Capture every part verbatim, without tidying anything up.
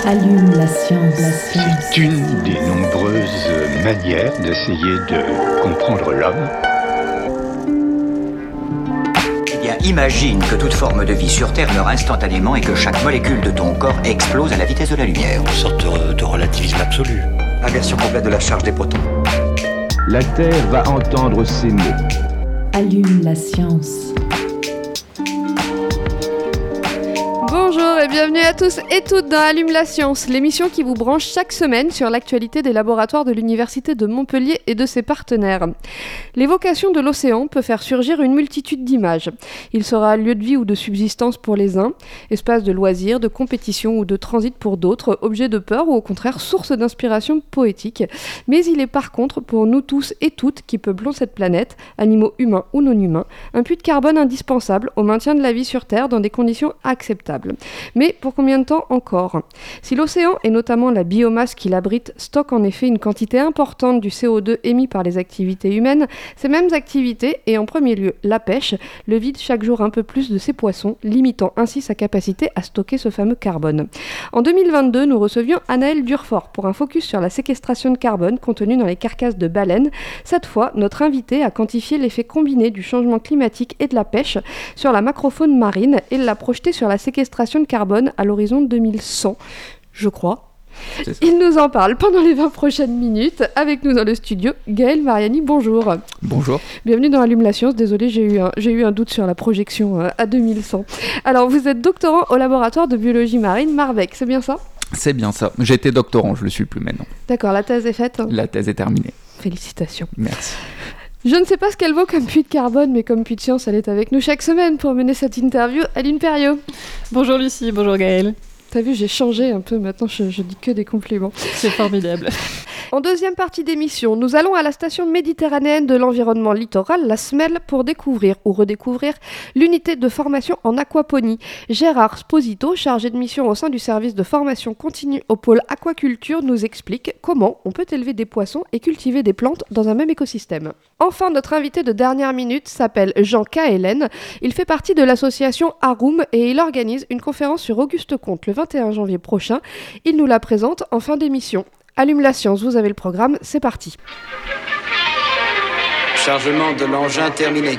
Allume la science. La science. C'est une des nombreuses manières d'essayer de comprendre l'homme. Eh bien, imagine que toute forme de vie sur Terre meurt instantanément et que chaque molécule de ton corps explose à la vitesse de la lumière. Une sorte de, de relativisme absolu. Inversion complète de la charge des protons. La Terre va entendre ces mots. Allume la science. Bonjour et bienvenue à tous et toutes dans Allume la science, l'émission qui vous branche chaque semaine sur l'actualité des laboratoires de l'Université de Montpellier et de ses partenaires. L'évocation de l'océan peut faire surgir une multitude d'images. Il sera lieu de vie ou de subsistance pour les uns, espace de loisirs, de compétition ou de transit pour d'autres, objet de peur ou au contraire source d'inspiration poétique. Mais il est par contre pour nous tous et toutes qui peuplons cette planète, animaux humains ou non humains, un puits de carbone indispensable au maintien de la vie sur Terre dans des conditions acceptables. Mais pour combien de temps encore ? Si l'océan, et notamment la biomasse qu'il abrite, stocke en effet une quantité importante du C O deux émis par les activités humaines, ces mêmes activités, et en premier lieu la pêche, le vident chaque jour un peu plus de ses poissons, limitant ainsi sa capacité à stocker ce fameux carbone. En deux mille vingt-deux, nous recevions Anaëlle Durfort pour un focus sur la séquestration de carbone contenue dans les carcasses de baleines. Cette fois, notre invité a quantifié l'effet combiné du changement climatique et de la pêche sur la macrofaune marine et l'a projeté sur la séquestration de carbone à l'horizon deux mille cent, je crois. Il nous en parle pendant les vingt prochaines minutes. Avec nous dans le studio, Gaël Mariani, bonjour. Bonjour. Bienvenue dans Allume la science. Désolée, j'ai eu un, j'ai eu un doute sur la projection euh, à deux mille cent. Alors, vous êtes doctorant au laboratoire de biologie marine Marbec, c'est bien ça ? C'est bien ça. J'étais doctorant, je le suis plus maintenant. D'accord, la thèse est faite ? La thèse est terminée. Félicitations. Merci. Je ne sais pas ce qu'elle vaut comme puits de carbone, mais comme puits de science, elle est avec nous chaque semaine pour mener cette interview. Aline Perriot. Bonjour Lucie, bonjour Gaëlle. T'as vu, j'ai changé un peu, maintenant je, je dis que des compliments. C'est formidable. En deuxième partie d'émission, nous allons à la station méditerranéenne de l'environnement littoral, la S M E L, pour découvrir ou redécouvrir l'unité de formation en aquaponie. Gérard Sposito, chargé de mission au sein du service de formation continue au pôle aquaculture, nous explique comment on peut élever des poissons et cultiver des plantes dans un même écosystème. Enfin, notre invité de dernière minute s'appelle Jean Caëlen. Il fait partie de l'association Arum et il organise une conférence sur Auguste Comte le vingt et un janvier prochain. Il nous la présente en fin d'émission. Allume la science, vous avez le programme, c'est parti. Chargement de l'engin terminé.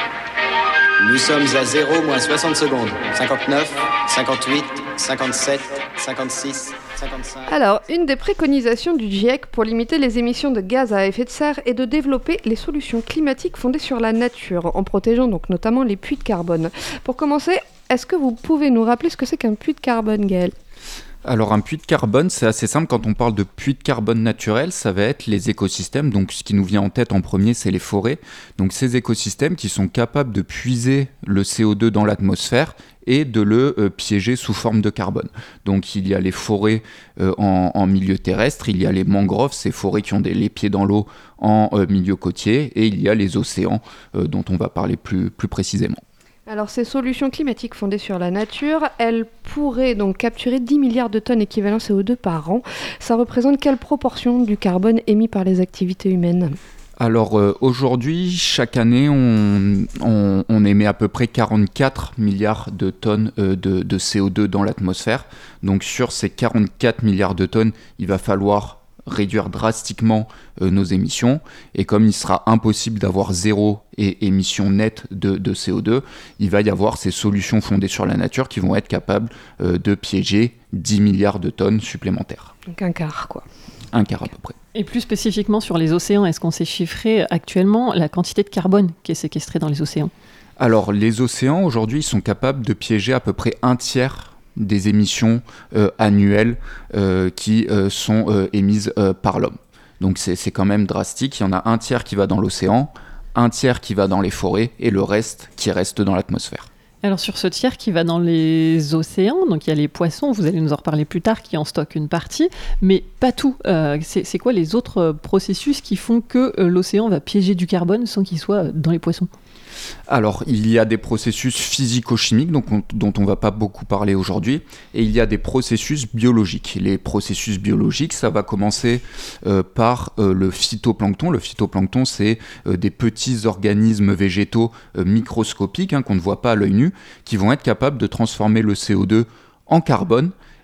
Nous sommes à zéro moins soixante secondes. cinquante-neuf, cinquante-huit, cinquante-sept, cinquante-six, cinquante-cinq... Alors, une des préconisations du GIEC pour limiter les émissions de gaz à effet de serre est de développer les solutions climatiques fondées sur la nature, en protégeant donc notamment les puits de carbone. Pour commencer, est-ce que vous pouvez nous rappeler ce que c'est qu'un puits de carbone, Gaël ? Alors un puits de carbone, c'est assez simple. Quand on parle de puits de carbone naturel, ça va être les écosystèmes. Donc ce qui nous vient en tête en premier, c'est les forêts. Donc ces écosystèmes qui sont capables de puiser le C O deux dans l'atmosphère et de le euh, piéger sous forme de carbone. Donc il y a les forêts euh, en, en milieu terrestre, il y a les mangroves, ces forêts qui ont des, les pieds dans l'eau en euh, milieu côtier, et il y a les océans euh, dont on va parler plus, plus précisément. Alors ces solutions climatiques fondées sur la nature, elles pourraient donc capturer dix milliards de tonnes équivalent C O deux par an. Ça représente quelle proportion du carbone émis par les activités humaines ? Alors euh, aujourd'hui, chaque année, on, on, on émet à peu près quarante-quatre milliards de tonnes euh, de, de C O deux dans l'atmosphère. Donc sur ces quarante-quatre milliards de tonnes, il va falloir réduire drastiquement euh, nos émissions, et comme il sera impossible d'avoir zéro et émission nette de, de C O deux, il va y avoir ces solutions fondées sur la nature qui vont être capables euh, de piéger dix milliards de tonnes supplémentaires. Donc un quart, quoi. Un quart à peu près. Et plus spécifiquement sur les océans, est-ce qu'on sait chiffrer actuellement la quantité de carbone qui est séquestrée dans les océans ? Alors les océans aujourd'hui sont capables de piéger à peu près un tiers des émissions euh, annuelles euh, qui euh, sont euh, émises euh, par l'homme. Donc c'est, c'est quand même drastique. Il y en a un tiers qui va dans l'océan, un tiers qui va dans les forêts et le reste qui reste dans l'atmosphère. Alors sur ce tiers qui va dans les océans, donc il y a les poissons, vous allez nous en reparler plus tard, qui en stockent une partie, mais pas tout. Euh, c'est, c'est quoi les autres processus qui font que euh, l'océan va piéger du carbone sans qu'il soit dans les poissons ? Alors, il y a des processus physico-chimiques donc on, dont on ne va pas beaucoup parler aujourd'hui, et il y a des processus biologiques. Les processus biologiques, ça va commencer euh, par euh, le phytoplancton. Le phytoplancton, c'est euh, des petits organismes végétaux euh, microscopiques hein, qu'on ne voit pas à l'œil nu, qui vont être capables de transformer le C O deux en carbone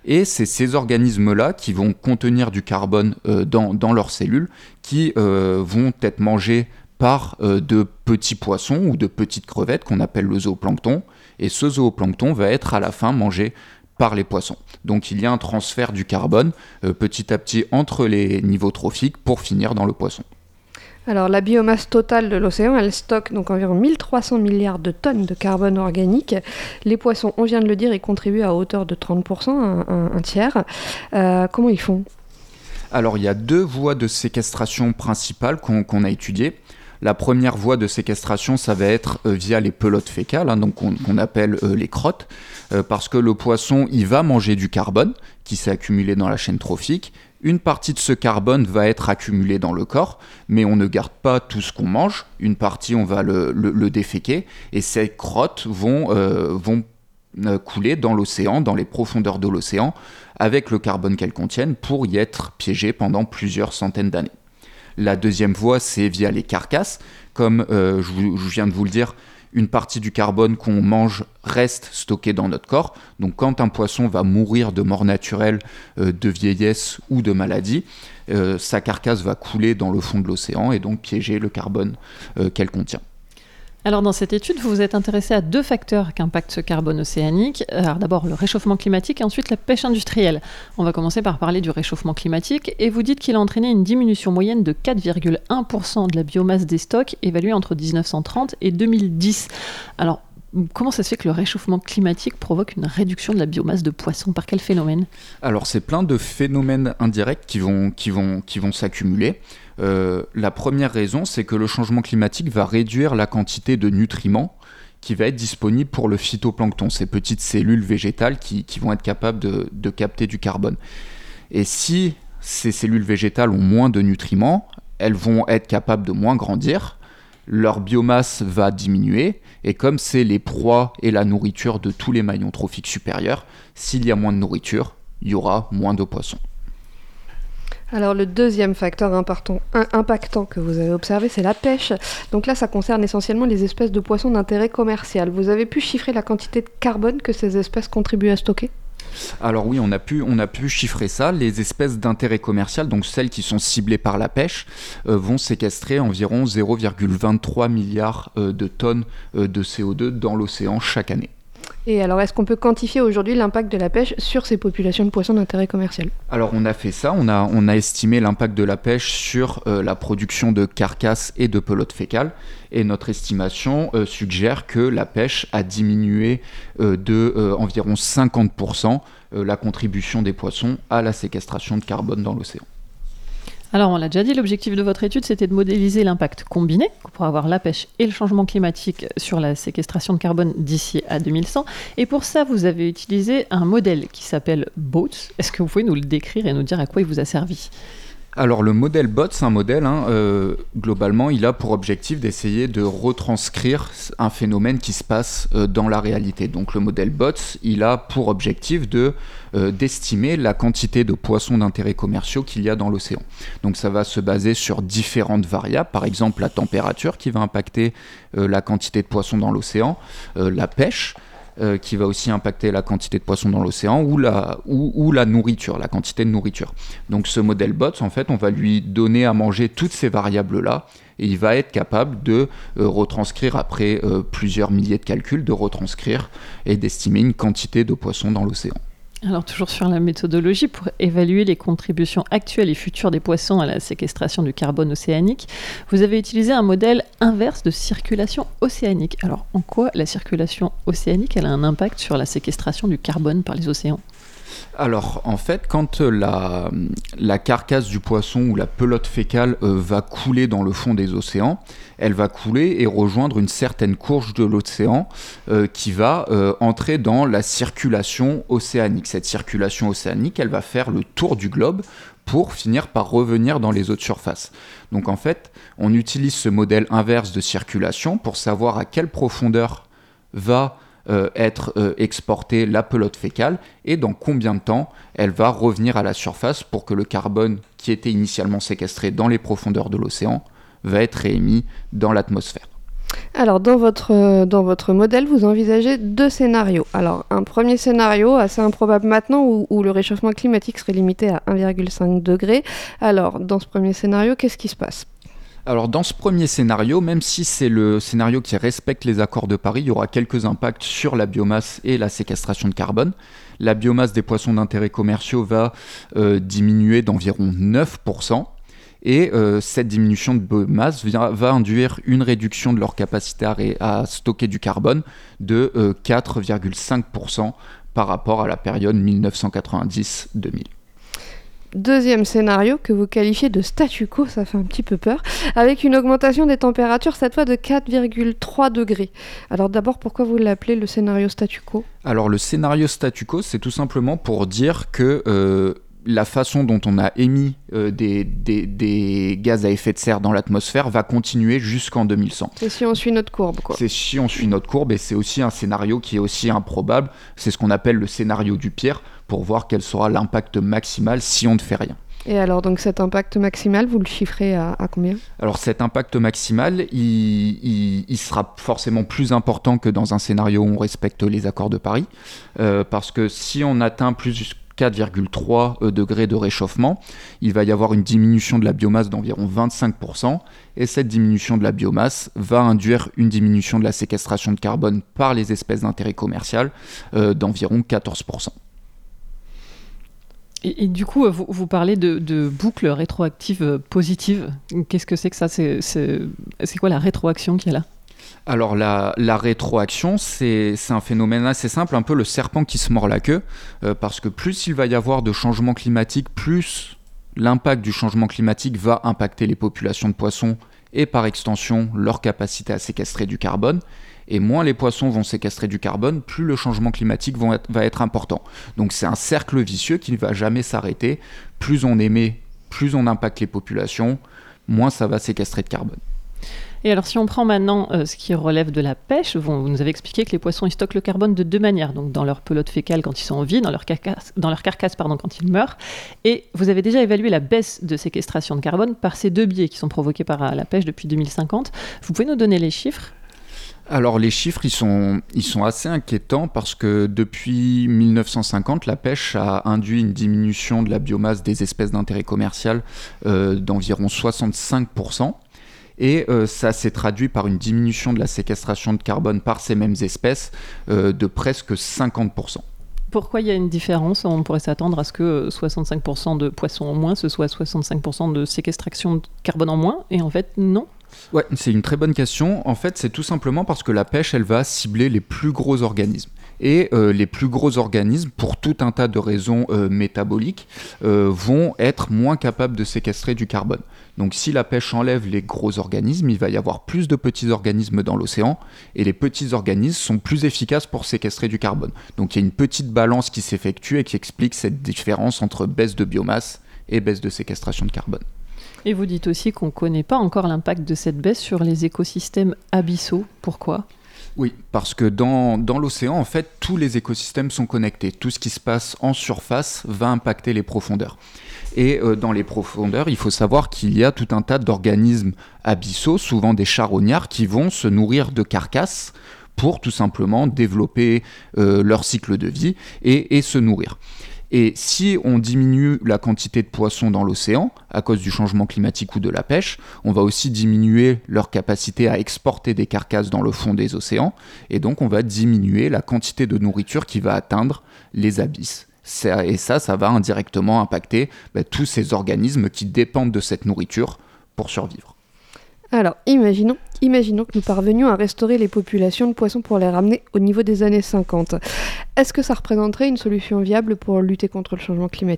Et c'est ces organismes-là qui vont contenir du carbone euh, dans, dans leurs cellules, qui euh, vont être mangés par euh, de petits poissons ou de petites crevettes qu'on appelle le zooplancton. Et ce zooplancton va être à la fin mangé par les poissons. Donc il y a un transfert du carbone euh, petit à petit entre les niveaux trophiques pour finir dans le poisson. Alors la biomasse totale de l'océan, elle stocke donc environ mille trois cents milliards de tonnes de carbone organique. Les poissons, on vient de le dire, ils contribuent à hauteur de trente pour cent, un, un, un tiers. Euh, comment ils font ? Alors il y a deux voies de séquestration principales qu'on, qu'on a étudiées. La première voie de séquestration, ça va être euh, via les pelotes fécales, hein, donc on, qu'on appelle euh, les crottes, euh, parce que le poisson, il va manger du carbone qui s'est accumulé dans la chaîne trophique. Une partie de ce carbone va être accumulée dans le corps, mais on ne garde pas tout ce qu'on mange. Une partie, on va le, le, le déféquer, et ces crottes vont, euh, vont euh, couler dans l'océan, dans les profondeurs de l'océan, avec le carbone qu'elles contiennent, pour y être piégées pendant plusieurs centaines d'années. La deuxième voie, c'est via les carcasses. Comme euh, je, vous, je viens de vous le dire, une partie du carbone qu'on mange reste stocké dans notre corps. Donc quand un poisson va mourir de mort naturelle, euh, de vieillesse ou de maladie, euh, sa carcasse va couler dans le fond de l'océan et donc piéger le carbone euh, qu'elle contient. Alors dans cette étude, vous vous êtes intéressé à deux facteurs qui impactent ce carbone océanique. Alors d'abord le réchauffement climatique et ensuite la pêche industrielle. On va commencer par parler du réchauffement climatique et vous dites qu'il a entraîné une diminution moyenne de quatre virgule un pour cent de la biomasse des stocks évaluée entre dix-neuf cent trente et deux mille dix. Alors comment ça se fait que le réchauffement climatique provoque une réduction de la biomasse de poissons ? Par quel phénomène ? Alors c'est plein de phénomènes indirects qui vont, qui vont, qui vont s'accumuler. Euh, la première raison, c'est que le changement climatique va réduire la quantité de nutriments qui va être disponible pour le phytoplancton, ces petites cellules végétales qui, qui vont être capables de, de capter du carbone. Et si ces cellules végétales ont moins de nutriments, elles vont être capables de moins grandir, leur biomasse va diminuer, et comme c'est les proies et la nourriture de tous les maillons trophiques supérieurs, s'il y a moins de nourriture, il y aura moins de poissons. Alors le deuxième facteur important, impactant que vous avez observé, c'est la pêche. Donc là, ça concerne essentiellement les espèces de poissons d'intérêt commercial. Vous avez pu chiffrer la quantité de carbone que ces espèces contribuent à stocker ? Alors oui, on a pu, on a pu chiffrer ça. Les espèces d'intérêt commercial, donc celles qui sont ciblées par la pêche, euh, vont séquestrer environ zéro virgule vingt-trois milliards euh, de tonnes euh, de C O deux dans l'océan chaque année. Et alors, est-ce qu'on peut quantifier aujourd'hui l'impact de la pêche sur ces populations de poissons d'intérêt commercial ? Alors, on a fait ça. On a, on a estimé l'impact de la pêche sur euh, la production de carcasses et de pelotes fécales. Et notre estimation euh, suggère que la pêche a diminué euh, de euh, environ cinquante pour cent euh, la contribution des poissons à la séquestration de carbone dans l'océan. Alors, on l'a déjà dit, l'objectif de votre étude, c'était de modéliser l'impact combiné pour avoir la pêche et le changement climatique sur la séquestration de carbone d'ici à deux mille cent. Et pour ça, vous avez utilisé un modèle qui s'appelle BOATS. Est-ce que vous pouvez nous le décrire et nous dire à quoi il vous a servi ? Alors le modèle BOATS, c'est un modèle, hein, euh, globalement, il a pour objectif d'essayer de retranscrire un phénomène qui se passe euh, dans la réalité. Donc le modèle BOATS, il a pour objectif de, euh, d'estimer la quantité de poissons d'intérêt commerciaux qu'il y a dans l'océan. Donc ça va se baser sur différentes variables, par exemple la température qui va impacter euh, la quantité de poissons dans l'océan, euh, la pêche, Euh, qui va aussi impacter la quantité de poissons dans l'océan ou la, ou, ou la nourriture, la quantité de nourriture. Donc ce modèle BOATS, en fait, on va lui donner à manger toutes ces variables-là et il va être capable de euh, retranscrire, après euh, plusieurs milliers de calculs, de retranscrire et d'estimer une quantité de poissons dans l'océan. Alors toujours sur la méthodologie, pour évaluer les contributions actuelles et futures des poissons à la séquestration du carbone océanique, vous avez utilisé un modèle inverse de circulation océanique. Alors en quoi la circulation océanique elle a un impact sur la séquestration du carbone par les océans ? Alors, en fait, quand la, la carcasse du poisson ou la pelote fécale euh, va couler dans le fond des océans, elle va couler et rejoindre une certaine courge de l'océan euh, qui va euh, entrer dans la circulation océanique. Cette circulation océanique, elle va faire le tour du globe pour finir par revenir dans les eaux de surface. Donc, en fait, on utilise ce modèle inverse de circulation pour savoir à quelle profondeur va Euh, être euh, exportée la pelote fécale et dans combien de temps elle va revenir à la surface pour que le carbone qui était initialement séquestré dans les profondeurs de l'océan va être réémis dans l'atmosphère. Alors, dans votre, dans votre modèle, vous envisagez deux scénarios. Alors, un premier scénario, assez improbable maintenant, où, où le réchauffement climatique serait limité à un virgule cinq degré. Alors, dans ce premier scénario, qu'est-ce qui se passe ? Alors dans ce premier scénario, même si c'est le scénario qui respecte les accords de Paris, il y aura quelques impacts sur la biomasse et la séquestration de carbone. La biomasse des poissons d'intérêt commerciaux va euh, diminuer d'environ neuf pour cent. Et euh, cette diminution de biomasse vient, va induire une réduction de leur capacité à, ré, à stocker du carbone de euh, quatre virgule cinq pour cent par rapport à la période dix-neuf cent quatre-vingt-dix à deux mille. Deuxième scénario que vous qualifiez de statu quo, ça fait un petit peu peur, avec une augmentation des températures cette fois de quatre virgule trois degrés. Alors d'abord, pourquoi vous l'appelez le scénario statu quo ? Alors le scénario statu quo, c'est tout simplement pour dire que euh, la façon dont on a émis euh, des, des, des gaz à effet de serre dans l'atmosphère va continuer jusqu'en deux mille cent. C'est si on suit notre courbe, quoi. C'est si on suit notre courbe, et c'est aussi un scénario qui est aussi improbable. C'est ce qu'on appelle le scénario du pire, pour voir quel sera l'impact maximal si on ne fait rien. Et alors, donc cet impact maximal, vous le chiffrez à, à combien ? Alors cet impact maximal, il, il, il sera forcément plus important que dans un scénario où on respecte les accords de Paris, euh, parce que si on atteint plus quatre virgule trois degrés de réchauffement, il va y avoir une diminution de la biomasse d'environ vingt-cinq pour cent, et cette diminution de la biomasse va induire une diminution de la séquestration de carbone par les espèces d'intérêt commercial euh, d'environ quatorze pour cent. Et, et du coup, vous, vous parlez de, de boucles rétroactives positives. Qu'est-ce que c'est que ça ? c'est, c'est, c'est quoi la rétroaction qu'il y a là ? Alors la, la rétroaction, c'est, c'est un phénomène assez simple, un peu le serpent qui se mord la queue, euh, parce que plus il va y avoir de changements climatiques, plus l'impact du changement climatique va impacter les populations de poissons et par extension leur capacité à séquestrer du carbone. Et moins les poissons vont séquestrer du carbone, plus le changement climatique vont être, va être important. Donc c'est un cercle vicieux qui ne va jamais s'arrêter. Plus on émet, plus on impacte les populations, moins ça va séquestrer de carbone. Et alors, si on prend maintenant euh, ce qui relève de la pêche, vous, vous nous avez expliqué que les poissons ils stockent le carbone de deux manières, donc dans leur pelote fécale quand ils sont en vie, dans leur carcasse, dans leur carcasse pardon, quand ils meurent. Et vous avez déjà évalué la baisse de séquestration de carbone par ces deux biais qui sont provoqués par la pêche depuis deux mille cinquante. Vous pouvez nous donner les chiffres ? Alors les chiffres, ils sont, ils sont assez inquiétants parce que depuis dix-neuf cent cinquante, la pêche a induit une diminution de la biomasse des espèces d'intérêt commercial euh, d'environ soixante-cinq pour cent. Et euh, ça s'est traduit par une diminution de la séquestration de carbone par ces mêmes espèces euh, de presque cinquante pour cent. Pourquoi il y a une différence ? On pourrait s'attendre à ce que soixante-cinq pour cent de poissons en moins, ce soit soixante-cinq pour cent de séquestration de carbone en moins, et en fait, non. Ouais, c'est une très bonne question. En fait, c'est tout simplement parce que la pêche, elle va cibler les plus gros organismes. Et euh, les plus gros organismes, pour tout un tas de raisons euh, métaboliques, euh, vont être moins capables de séquestrer du carbone. Donc si la pêche enlève les gros organismes, il va y avoir plus de petits organismes dans l'océan, et les petits organismes sont plus efficaces pour séquestrer du carbone. Donc il y a une petite balance qui s'effectue et qui explique cette différence entre baisse de biomasse et baisse de séquestration de carbone. Et vous dites aussi qu'on ne connaît pas encore l'impact de cette baisse sur les écosystèmes abyssaux. Pourquoi ? Oui, parce que dans, dans l'océan, en fait, tous les écosystèmes sont connectés. Tout ce qui se passe en surface va impacter les profondeurs. Et euh, dans les profondeurs, il faut savoir qu'il y a tout un tas d'organismes abyssaux, souvent des charognards, qui vont se nourrir de carcasses pour tout simplement développer euh, leur cycle de vie et, et se nourrir. Et si on diminue la quantité de poissons dans l'océan, à cause du changement climatique ou de la pêche, on va aussi diminuer leur capacité à exporter des carcasses dans le fond des océans, et donc on va diminuer la quantité de nourriture qui va atteindre les abysses. Ça, et ça, ça va indirectement impacter bah, tous ces organismes qui dépendent de cette nourriture pour survivre. Alors, imaginons, imaginons que nous parvenions à restaurer les populations de poissons pour les ramener au niveau des années cinquante. Est-ce que ça représenterait une solution viable pour lutter contre le changement climatique ?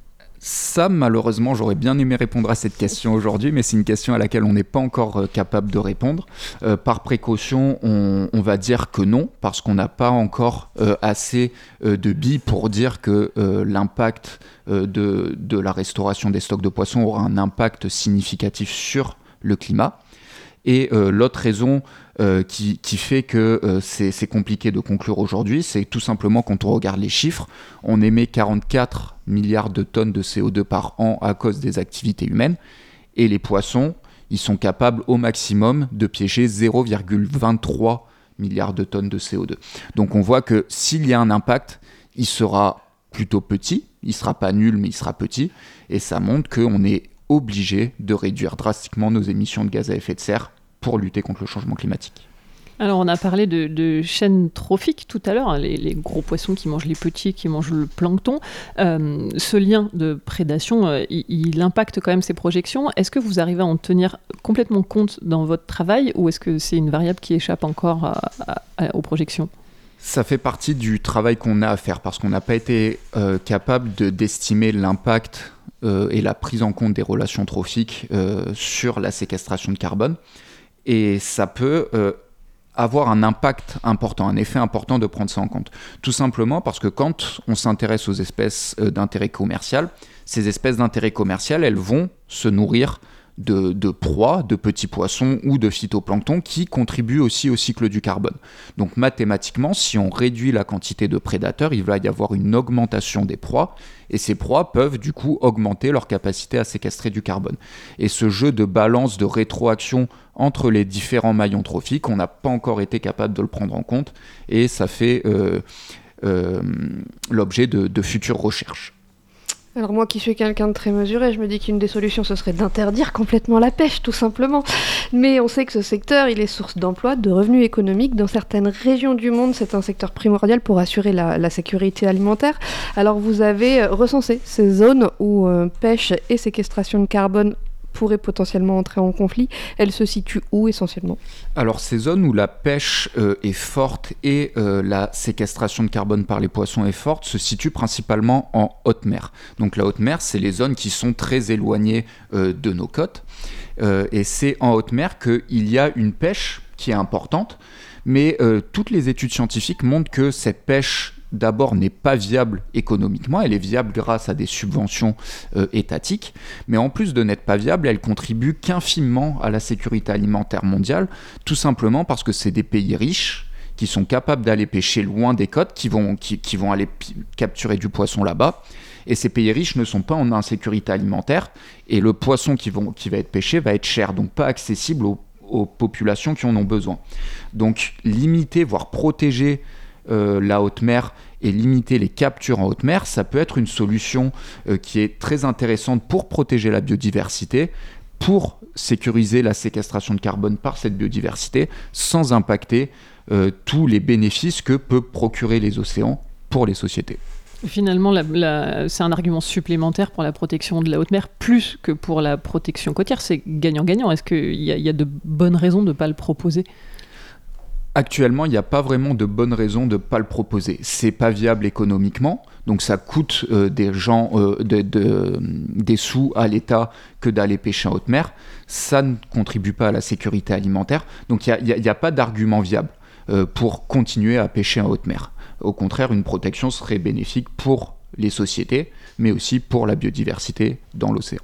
Ça, malheureusement, j'aurais bien aimé répondre à cette question aujourd'hui, mais c'est une question à laquelle on n'est pas encore euh, capable de répondre. Euh, par précaution, on, on va dire que non, parce qu'on n'a pas encore euh, assez euh, de billes pour dire que euh, l'impact euh, de, de la restauration des stocks de poissons aura un impact significatif sur le climat. Et euh, l'autre raison euh, qui, qui fait que euh, c'est, c'est compliqué de conclure aujourd'hui, c'est tout simplement quand on regarde les chiffres, on émet quarante-quatre milliards de tonnes de C O deux par an à cause des activités humaines, et les poissons, ils sont capables au maximum de piéger zéro virgule vingt-trois milliards de tonnes de C O deux. Donc on voit que s'il y a un impact, il sera plutôt petit, il ne sera pas nul, mais il sera petit, et ça montre qu'on est obligé de réduire drastiquement nos émissions de gaz à effet de serre pour lutter contre le changement climatique. Alors on a parlé de, de chaînes trophiques tout à l'heure, hein, les, les gros poissons qui mangent les petits, qui mangent le plancton. Euh, ce lien de prédation, euh, il, il impacte quand même ces projections. Est-ce que vous arrivez à en tenir complètement compte dans votre travail, ou est-ce que c'est une variable qui échappe encore à, à, à, aux projections ? Ça fait partie du travail qu'on a à faire, parce qu'on n'a pas été euh, capable de, d'estimer l'impact euh, et la prise en compte des relations trophiques euh, sur la séquestration de carbone. Et ça peut... Euh, avoir un impact important, un effet important de prendre ça en compte. Tout simplement parce que quand on s'intéresse aux espèces d'intérêt commercial, ces espèces d'intérêt commercial, elles vont se nourrir de, de proies, de petits poissons ou de phytoplancton qui contribuent aussi au cycle du carbone. Donc mathématiquement, si on réduit la quantité de prédateurs, il va y avoir une augmentation des proies, et ces proies peuvent du coup augmenter leur capacité à séquestrer du carbone. Et ce jeu de balance, de rétroaction entre les différents maillons trophiques, on n'a pas encore été capable de le prendre en compte, et ça fait euh, euh, l'objet de, de futures recherches. Alors moi qui suis quelqu'un de très mesuré, je me dis qu'une des solutions ce serait d'interdire complètement la pêche tout simplement. Mais on sait que ce secteur il est source d'emplois, de revenus économiques. Dans certaines régions du monde, c'est un secteur primordial pour assurer la, la sécurité alimentaire. Alors vous avez recensé ces zones où euh, pêche et séquestration de carbone pourraient potentiellement entrer en conflit. Elles se situent où essentiellement ? Alors ces zones où la pêche euh, est forte et euh, la séquestration de carbone par les poissons est forte se situent principalement en haute mer. Donc la haute mer, c'est les zones qui sont très éloignées euh, de nos côtes. Euh, et c'est en haute mer qu'il y a une pêche qui est importante. Mais euh, toutes les études scientifiques montrent que cette pêche d'abord n'est pas viable économiquement, elle est viable grâce à des subventions euh, étatiques, mais en plus de n'être pas viable, elle contribue qu'infimement à la sécurité alimentaire mondiale, tout simplement parce que c'est des pays riches qui sont capables d'aller pêcher loin des côtes, qui vont, qui, qui vont aller p- capturer du poisson là-bas, et ces pays riches ne sont pas en insécurité alimentaire, et le poisson qui, vont, qui va être pêché va être cher, donc pas accessible aux, aux populations qui en ont besoin. Donc limiter, voire protéger Euh, la haute mer et limiter les captures en haute mer, ça peut être une solution euh, qui est très intéressante pour protéger la biodiversité, pour sécuriser la séquestration de carbone par cette biodiversité, sans impacter euh, tous les bénéfices que peuvent procurer les océans pour les sociétés. Finalement, la, la, c'est un argument supplémentaire pour la protection de la haute mer, plus que pour la protection côtière. C'est gagnant-gagnant. Est-ce qu'il y a, il y a de bonnes raisons de ne pas le proposer ? Actuellement, il n'y a pas vraiment de bonnes raisons de ne pas le proposer. C'est pas viable économiquement, donc ça coûte euh, des gens euh, de, de, des sous à l'État que d'aller pêcher en haute mer. Ça ne contribue pas à la sécurité alimentaire, donc il n'y a, a, a pas d'argument viable euh, pour continuer à pêcher en haute mer. Au contraire, une protection serait bénéfique pour les sociétés, mais aussi pour la biodiversité dans l'océan.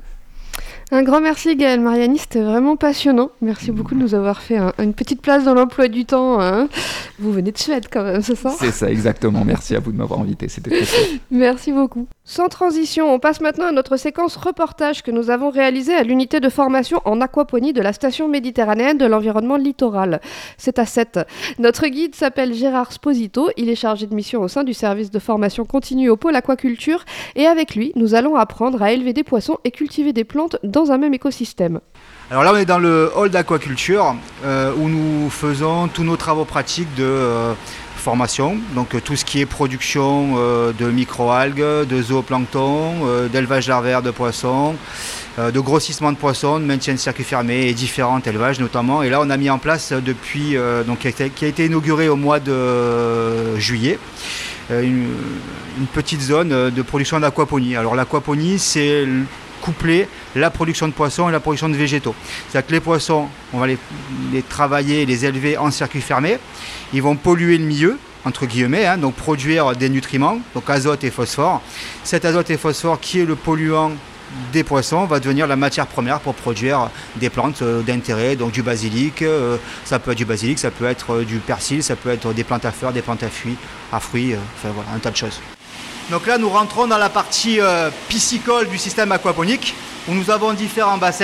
Un grand merci Gaël Mariani, c'était vraiment passionnant. Merci beaucoup de nous avoir fait un, une petite place dans l'emploi du temps. Hein. Vous venez de Suède quand même, c'est ça ? C'est ça, exactement. Merci à vous de m'avoir invité, c'était très cool. Merci beaucoup. Sans transition, on passe maintenant à notre séquence reportage que nous avons réalisée à l'unité de formation en aquaponie de la station méditerranéenne de l'environnement littoral. C'est à Sète. Notre guide s'appelle Gérard Sposito, il est chargé de mission au sein du service de formation continue au pôle aquaculture et avec lui, nous allons apprendre à élever des poissons et cultiver des plantes dans un même écosystème. Alors là on est dans le hall d'aquaculture euh, où nous faisons tous nos travaux pratiques de euh, formation, donc euh, tout ce qui est production euh, de microalgues, de zooplancton, euh, d'élevage larvaire de poissons, euh, de grossissement de poissons, de maintien de circuits fermés et différents élevages notamment. Et là on a mis en place depuis, euh, donc, qui, a été, qui a été inauguré au mois de euh, juillet, euh, une, une petite zone de production d'aquaponie. Alors l'aquaponie c'est coupler la production de poissons et la production de végétaux. C'est-à-dire que les poissons, on va les, les travailler, les élever en circuit fermé. Ils vont polluer le milieu, entre guillemets, hein, donc produire des nutriments, donc azote et phosphore. Cet azote et phosphore qui est le polluant des poissons va devenir la matière première pour produire des plantes euh, d'intérêt, donc du basilic, euh, ça peut être du basilic, ça peut être euh, du persil, ça peut être des plantes à fleurs, des plantes à fruits, à fruits, euh, enfin voilà, un tas de choses. Donc là, nous rentrons dans la partie euh, piscicole du système aquaponique, où nous avons différents bassins.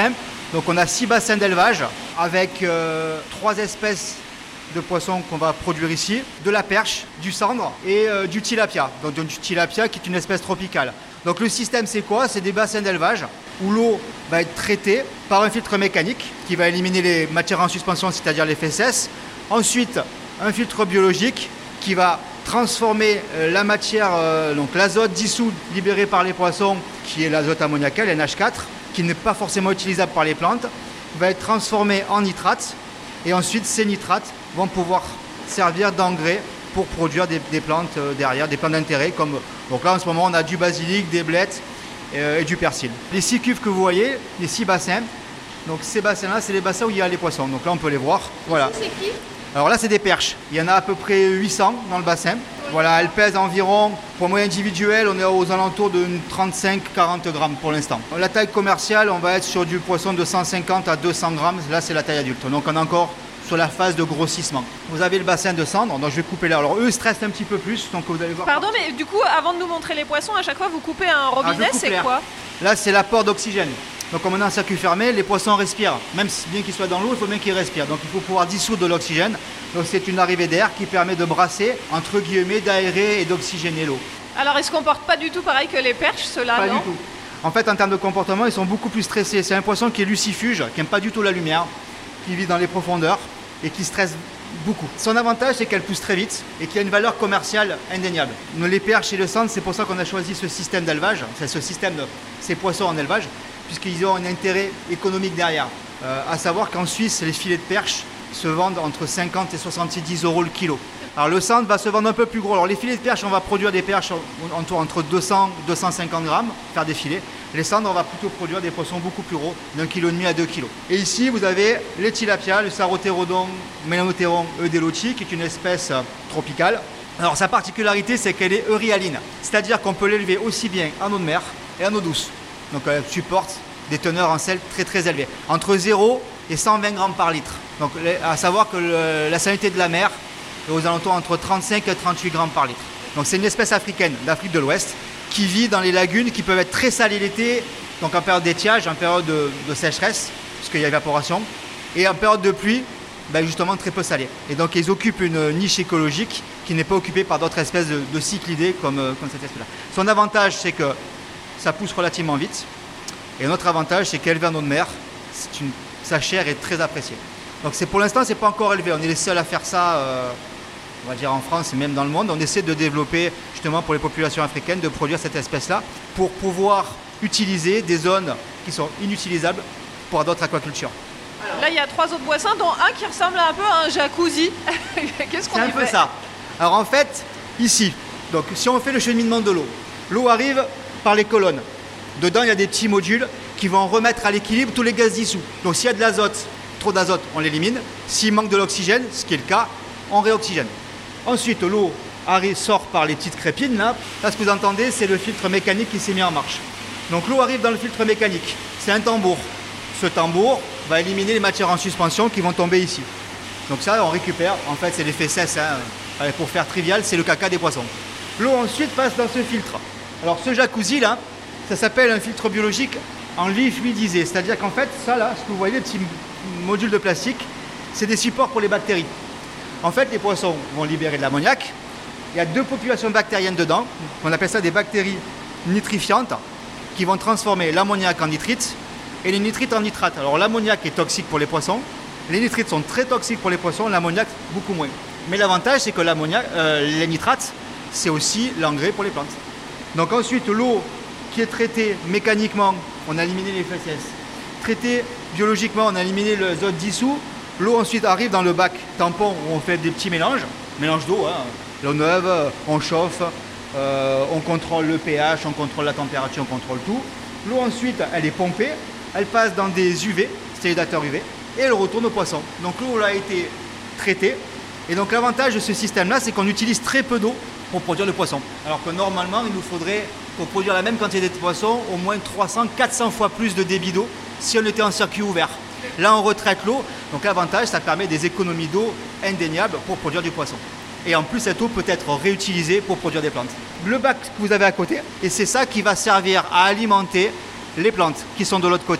Donc on a six bassins d'élevage avec euh, trois espèces de poissons qu'on va produire ici, de la perche, du sandre et euh, du tilapia. Donc du tilapia qui est une espèce tropicale. Donc le système c'est quoi? C'est des bassins d'élevage où l'eau va être traitée par un filtre mécanique qui va éliminer les matières en suspension, c'est-à-dire les fesses. Ensuite, un filtre biologique qui va transformer euh, la matière, euh, donc l'azote dissous libéré par les poissons, qui est l'azote ammoniacal, N H quatre, qui n'est pas forcément utilisable par les plantes, va être transformé en nitrate. Et ensuite, ces nitrates vont pouvoir servir d'engrais pour produire des, des plantes euh, derrière, des plantes d'intérêt. Comme, donc là, en ce moment, on a du basilic, des blettes euh, et du persil. Les six cuves que vous voyez, les six bassins, donc ces bassins-là, c'est les bassins où il y a les poissons. Donc là, on peut les voir. Voilà. C'est qui? Alors là, c'est des perches. Il y en a à peu près huit cents dans le bassin. Voilà, elles pèsent environ, pour moyen individuel, on est aux alentours de trente-cinq à quarante grammes pour l'instant. La taille commerciale, on va être sur du poisson de cent cinquante à deux cents grammes. Là, c'est la taille adulte. Donc on est encore sur la phase de grossissement. Vous avez le bassin de cendre, donc je vais couper là. Alors eux, ils stressent un petit peu plus, donc vous allez voir. Pardon, mais du coup, avant de nous montrer les poissons, à chaque fois, vous coupez un robinet, ah, c'est quoi? Là, c'est l'apport d'oxygène. Donc comme on a un circuit fermé, les poissons respirent. Même si bien qu'ils soient dans l'eau, il faut bien qu'ils respirent. Donc il faut pouvoir dissoudre de l'oxygène. Donc c'est une arrivée d'air qui permet de brasser, entre guillemets, d'aérer et d'oxygéner l'eau. Alors ils se comportent pas du tout pareil que les perches, ceux-là, Pas non? du tout. En fait, en termes de comportement, ils sont beaucoup plus stressés. C'est un poisson qui est lucifuge, qui n'aime pas du tout la lumière, qui vit dans les profondeurs et qui stresse beaucoup. Son avantage, c'est qu'elle pousse très vite et qu'il y a une valeur commerciale indéniable. Les perches et le sandre, c'est pour ça qu'on a choisi ce système d'élevage, c'est ce système de ces poissons en élevage, puisqu'ils ont un intérêt économique derrière. Euh, à savoir qu'en Suisse, les filets de perche se vendent entre cinquante et soixante-dix euros le kilo. Alors le sandre va se vendre un peu plus gros. Alors les filets de perche, on va produire des perches entre deux cents et deux cent cinquante grammes, faire des filets. Les sandres, on va plutôt produire des poissons beaucoup plus gros, d'un kilo et demi à deux kilos. Et ici, vous avez les tilapia, le Sarotérodon Melanoteron eudeloti, qui est une espèce tropicale. Alors sa particularité, c'est qu'elle est euryhaline, c'est-à-dire qu'on peut l'élever aussi bien en eau de mer et en eau douce. Donc elle supporte des teneurs en sel très très élevées, entre zéro et cent vingt grammes par litre. Donc à savoir que le, la salinité de la mer est aux alentours entre trente-cinq et trente-huit grammes par litre. Donc c'est une espèce africaine d'Afrique de l'Ouest qui vit dans les lagunes qui peuvent être très salées l'été, donc en période d'étiage, en période de, de sécheresse, puisqu'il y a évaporation, et en période de pluie, ben justement très peu salées. Et donc ils occupent une niche écologique qui n'est pas occupée par d'autres espèces de, de cyclidés comme, comme cette espèce-là. Son avantage, c'est que ça pousse relativement vite. Et un autre avantage, c'est qu'élevé en eau de mer, une, sa chair est très appréciée. Donc c'est, pour l'instant, c'est pas encore élevé. On est les seuls à faire ça, euh, on va dire en France et même dans le monde. On essaie de développer, justement pour les populations africaines, de produire cette espèce-là pour pouvoir utiliser des zones qui sont inutilisables pour d'autres aquacultures. Là, il y a trois autres poissons, dont un qui ressemble un peu à un jacuzzi. Qu'est-ce qu'on C'est y un peu fait? ça. Alors en fait, ici, donc si on fait le cheminement de l'eau, l'eau arrive par les colonnes. Dedans, il y a des petits modules qui vont remettre à l'équilibre tous les gaz dissous. Donc s'il y a de l'azote, trop d'azote, on l'élimine. S'il manque de l'oxygène, ce qui est le cas, on réoxygène. Ensuite, l'eau arrive, sort par les petites crépines. Là, là ce que vous entendez, c'est le filtre mécanique qui s'est mis en marche. Donc l'eau arrive dans le filtre mécanique. C'est un tambour. Ce tambour va éliminer les matières en suspension qui vont tomber ici. Donc ça, on récupère. En fait, c'est les fesses. Hein. Pour faire trivial, c'est le caca des poissons. L'eau ensuite passe dans ce filtre. Alors ce jacuzzi là, ça s'appelle un filtre biologique en lit fluidisé. C'est-à-dire qu'en fait, ça là, ce que vous voyez, les petits modules de plastique, c'est des supports pour les bactéries. En fait, les poissons vont libérer de l'ammoniac. Il y a deux populations bactériennes dedans. On appelle ça des bactéries nitrifiantes qui vont transformer l'ammoniac en nitrite et les nitrites en nitrate. Alors l'ammoniac est toxique pour les poissons. Les nitrites sont très toxiques pour les poissons, l'ammoniac beaucoup moins. Mais l'avantage, c'est que l'ammoniac, euh, les nitrates, c'est aussi l'engrais pour les plantes. Donc ensuite, l'eau qui est traitée mécaniquement, on a éliminé les fesses. Traitée biologiquement, on a éliminé l'azote dissous. L'eau ensuite arrive dans le bac tampon où on fait des petits mélanges, mélange d'eau, hein. L'eau neuve, on chauffe, euh, on contrôle le pH, on contrôle la température, on contrôle tout. L'eau ensuite, elle est pompée, elle passe dans des U V, stérilisateurs U V, et elle retourne au poisson. Donc l'eau a été traitée. Et donc l'avantage de ce système-là, c'est qu'on utilise très peu d'eau pour produire le poisson. Alors que normalement, il nous faudrait, pour produire la même quantité de poisson, au moins trois cents à quatre cents fois plus de débit d'eau si on était en circuit ouvert. Là, on retraite l'eau. Donc l'avantage, ça permet des économies d'eau indéniables pour produire du poisson. Et en plus, cette eau peut être réutilisée pour produire des plantes. Le bac que vous avez à côté, et c'est ça qui va servir à alimenter les plantes qui sont de l'autre côté.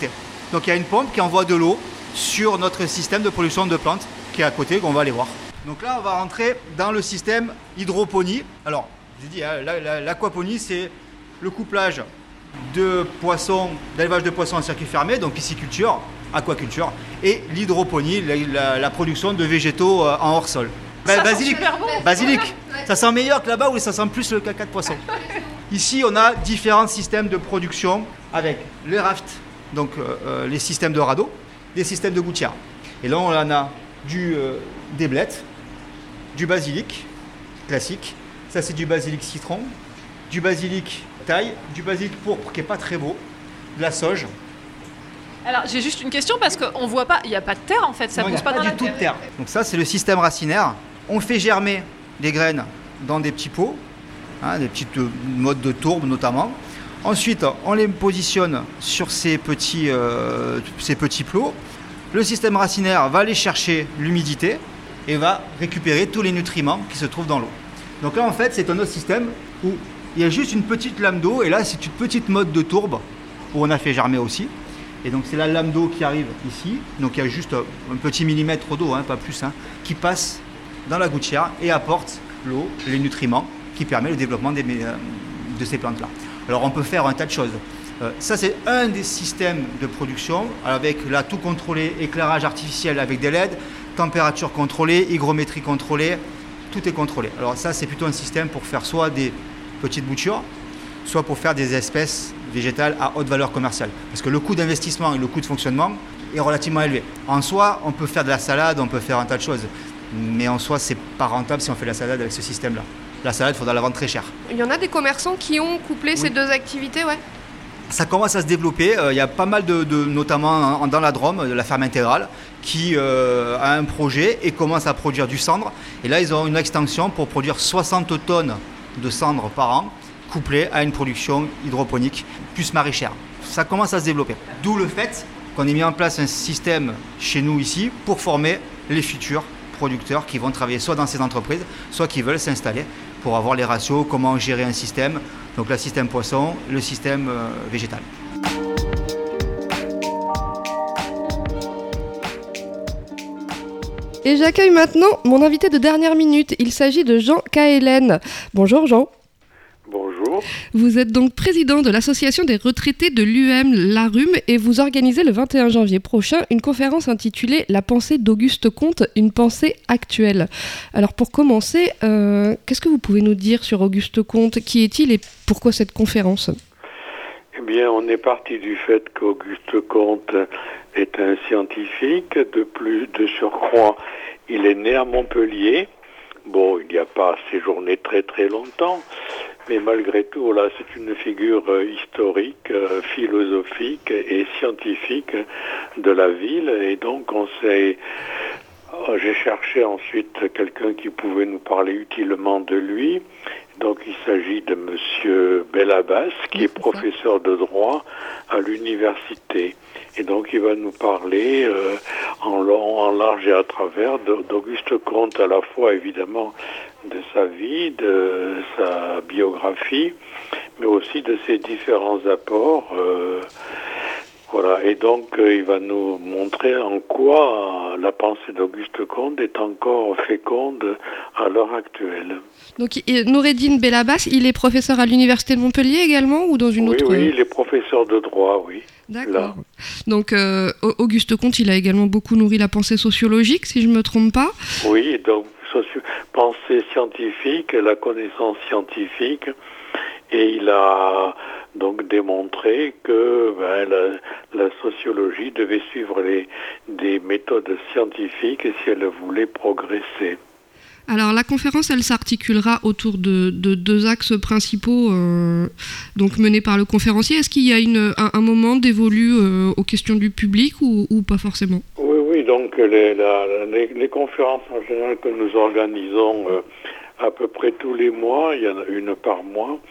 Donc il y a une pompe qui envoie de l'eau sur notre système de production de plantes qui est à côté, qu'on va aller voir. Donc là, on va rentrer dans le système hydroponie. Alors, je dis, hein, la, la, l'aquaponie, c'est le couplage de poissons, d'élevage de poissons en circuit fermé, donc pisciculture, aquaculture, et l'hydroponie, la, la, la production de végétaux euh, en hors-sol. Ça Ba- sent basilic, super bon. basilic, ça sent meilleur que là-bas où ça sent plus le caca de poisson. Ici, on a différents systèmes de production avec les rafts, donc euh, euh, les systèmes de radeaux, des systèmes de gouttières. Et là, on en a du, euh, des blettes, du basilic classique, ça c'est du basilic citron, du basilic taille, du basilic pourpre qui n'est pas très beau, de la sauge. Alors j'ai juste une question parce qu'on voit pas, il n'y a pas de terre en fait, ça Non, pousse il pas n'y a dans pas la du tout terre. de terre. Donc ça c'est le système racinaire. On fait germer des graines dans des petits pots, hein, des petites euh, modes de tourbe notamment. Ensuite on les positionne sur ces petits, euh, ces petits plots. Le système racinaire va aller chercher l'humidité et va récupérer tous les nutriments qui se trouvent dans l'eau. Donc là en fait c'est un autre système où il y a juste une petite lame d'eau et là c'est une petite mode de tourbe où on a fait germer aussi. Et donc c'est la lame d'eau qui arrive ici, donc il y a juste un petit millimètre d'eau, hein, pas plus, hein, qui passe dans la gouttière et apporte l'eau, les nutriments qui permettent le développement des, de ces plantes-là. Alors on peut faire un tas de choses. Euh, ça c'est un des systèmes de production avec là tout contrôlé, éclairage artificiel avec des L E D, température contrôlée, hygrométrie contrôlée, tout est contrôlé. Alors ça c'est plutôt un système pour faire soit des petites boutures, soit pour faire des espèces végétales à haute valeur commerciale. Parce que le coût d'investissement et le coût de fonctionnement est relativement élevé. En soi, on peut faire de la salade, on peut faire un tas de choses. Mais en soi, c'est pas rentable si on fait de la salade avec ce système-là. La salade, il faudra la vendre très cher. Il y en a des commerçants qui ont couplé oui. ces deux activités, ouais. Ça commence à se développer. Il euh, y a pas mal de, de notamment dans la Drôme, de la ferme intégrale, qui euh, a un projet et commence à produire du cendre. Et là, ils ont une extension pour produire soixante tonnes de cendre par an, couplé à une production hydroponique plus maraîchère. Ça commence à se développer. D'où le fait qu'on ait mis en place un système chez nous ici pour former les futurs producteurs qui vont travailler soit dans ces entreprises, soit qui veulent s'installer pour avoir les ratios, comment gérer un système, donc le système poisson, le système euh, végétal. Et j'accueille maintenant mon invité de dernière minute. Il s'agit de Jean Caëlen. Bonjour Jean. Bonjour. Vous êtes donc président de l'association des retraités de l'U M Larum et vous organisez le vingt et un janvier prochain une conférence intitulée « La pensée d'Auguste Comte, une pensée actuelle ». Alors pour commencer, euh, qu'est-ce que vous pouvez nous dire sur Auguste Comte ? Qui est-il et pourquoi cette conférence ? Eh bien, on est parti du fait qu'Auguste Comte est un scientifique. De plus, de surcroît, il est né à Montpellier. Bon, il n'y a pas séjourné très très longtemps, mais malgré tout, là, c'est une figure euh, historique, euh, philosophique et scientifique de la ville. Et donc, on s'est... Oh, j'ai cherché ensuite quelqu'un qui pouvait nous parler utilement de lui. Donc, il s'agit de Monsieur Belabas, qui est professeur de droit à l'université. Et donc, il va nous parler euh, en long, en large et à travers d'Auguste Comte, à la fois, évidemment, de sa vie, de sa biographie, mais aussi de ses différents apports. Euh, voilà. Et donc, euh, il va nous montrer en quoi la pensée d'Auguste Comte est encore féconde à l'heure actuelle. Donc, Noureddin Belabas, il est professeur à l'université de Montpellier également ou dans une oui, autre... Oui, oui, il est professeur de droit, oui. D'accord. Là. Donc, euh, Auguste Comte, il a également beaucoup nourri la pensée sociologique, si je ne me trompe pas. Oui, donc, socio- pensée scientifique, la connaissance scientifique, et il a donc démontré que ben, la, la sociologie devait suivre les, des méthodes scientifiques si elle voulait progresser. Alors la conférence, elle s'articulera autour de, de deux axes principaux euh, donc menés par le conférencier. Est-ce qu'il y a une, un, un moment dévolu euh, aux questions du public ou, ou pas forcément ? Oui, oui, donc les, la, les, les conférences en général que nous organisons euh, à peu près tous les mois, il y en a une par mois,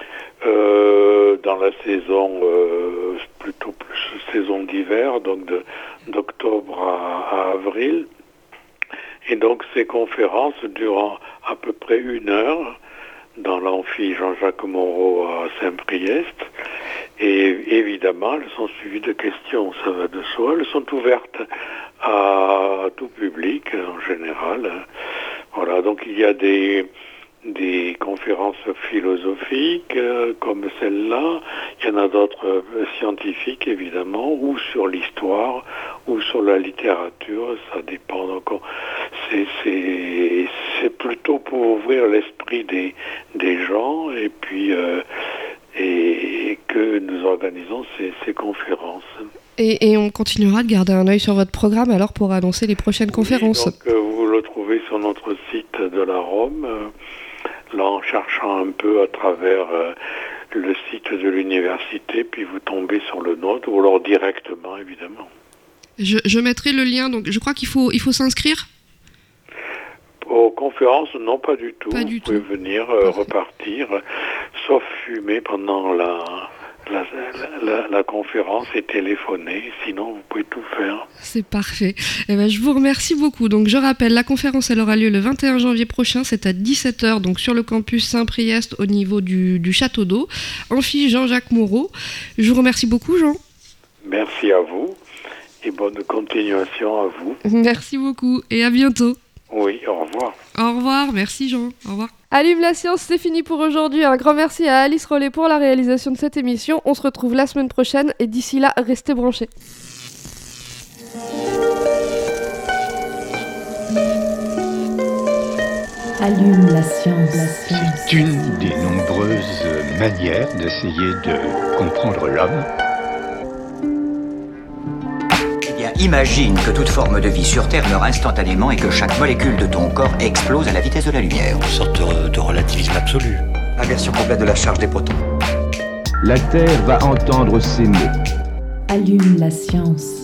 euh, dans la saison, euh, plutôt plus saison d'hiver, donc de, d'octobre à, à avril. Et donc ces conférences durent à peu près une heure dans l'amphi Jean-Jacques Moreau à Saint-Priest. Et évidemment, elles sont suivies de questions, ça va de soi. Elles sont ouvertes à tout public en général. Voilà, donc il y a des, des conférences philosophiques euh, comme celle-là. Il y en a d'autres euh, scientifiques, évidemment, ou sur l'histoire, ou sur la littérature. Ça dépend. Donc, c'est, c'est, c'est plutôt pour ouvrir l'esprit des, des gens et puis euh, et que nous organisons ces, ces conférences. Et, et on continuera de garder un œil sur votre programme alors pour annoncer les prochaines Oui, conférences. donc, euh, vous le trouvez sur notre site de la Rome, euh, là en cherchant un peu à travers euh, le site de l'université, puis vous tombez sur le nôtre, ou alors directement évidemment. Je, je mettrai le lien, donc je crois qu'il faut, il faut s'inscrire. Aux conférences, non, pas du tout. Pas vous du pouvez tout. venir, euh, repartir, euh, sauf fumer pendant la, la, la, la conférence et téléphoner. Sinon, vous pouvez tout faire. C'est parfait. Eh ben, je vous remercie beaucoup. Donc, je rappelle, la conférence, elle aura lieu le vingt et un janvier prochain. C'est à dix-sept heures, donc sur le campus Saint-Priest, au niveau du, du Château d'Eau. Amphi Jean-Jacques Moreau. Je vous remercie beaucoup, Jean. Merci à vous et bonne continuation à vous. Merci beaucoup et à bientôt. Oui, au revoir. Au revoir, merci Jean, au revoir. Allume la science, c'est fini pour aujourd'hui. Un grand merci à Alice Rollet pour la réalisation de cette émission. On se retrouve la semaine prochaine et d'ici là, restez branchés. Allume la science, la science. C'est une des nombreuses manières d'essayer de comprendre l'homme. Imagine que toute forme de vie sur Terre meurt instantanément et que chaque molécule de ton corps explose à la vitesse de la lumière. Une sorte de, de relativisme absolu. Inversion complète de la charge des protons. La Terre va entendre ces mots. Allume la science.